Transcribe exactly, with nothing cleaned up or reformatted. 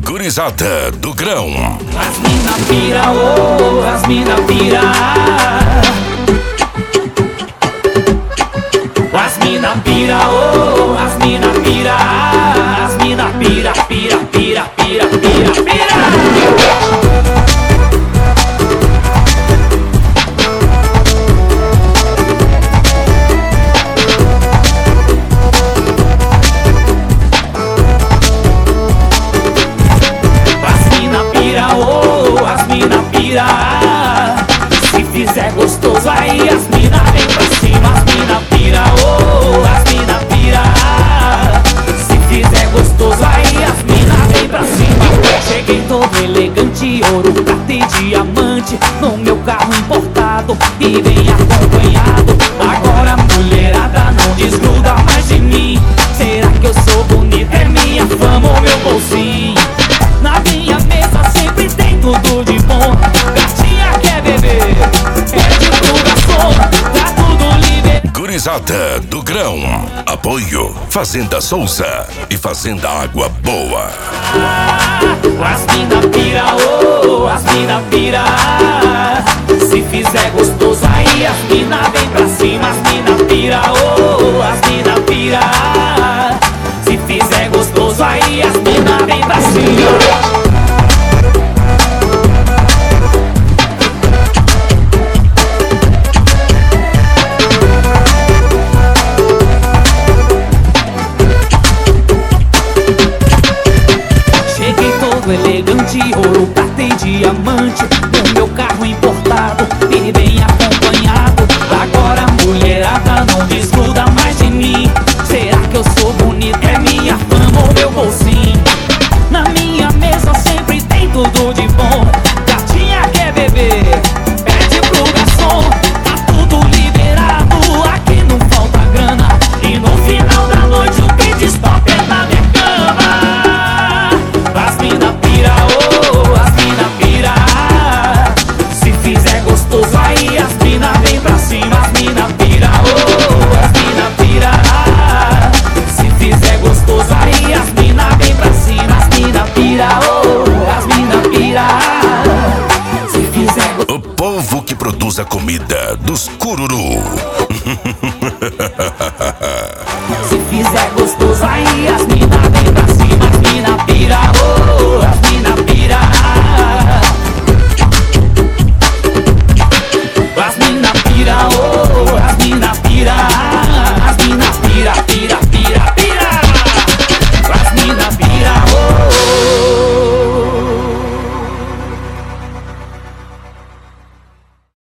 Gurizada do Grão. As mina pira, oh, as mina pira. As mina pira, oh, as mina pira. As mina pira, pira, pira, pira, pira, pira. Se fizer gostoso aí as mina vem pra cima. As mina pira, oh, as mina pira. Se fizer gostoso aí as mina vem pra cima. Cheguei todo elegante, ouro, prata e diamante, no meu carro importado e bem acompanhado. Agora a mulherada não desgruda mais de mim. Será que eu sou bonita? É minha fama ou meu bolsinho? Na minha mesa sempre tem tudo de bom. Gatinha quer beber, pede pro garçom, tá tudo livre. Gurizada do Grão. Apoio Fazenda Souza e Fazenda Água Boa. As mina pira, oh, as mina pira. Se fizer gostoso aí as mina vem pra cima. As mina pira, oh, as mina pira. Se fizer gostoso aí as mina vem pra cima. Elegante, ouro, prata e diamante, no meu carro importado e bem acompanhado. Agora a mulherada não desgruda mais de mim. Será que eu sou bonita? É minha fama ou meu bolsinho? Na minha mesa sempre tem tudo de bom. Gatinha quer beber, pede pro garçom, tá tudo liberado. Aqui não falta grana e no final da noite o que desperta é na minha cama. As mina pira, oh, as mina pira. Se fizer gostoso aí as mina vem pra cima. As mina pira, oh, as mina pira. Se fizer gostoso aí as mina vem pra cima. As mina pira, oh, as mina pira. Se fizer O povo que produz a comida dos Cururu.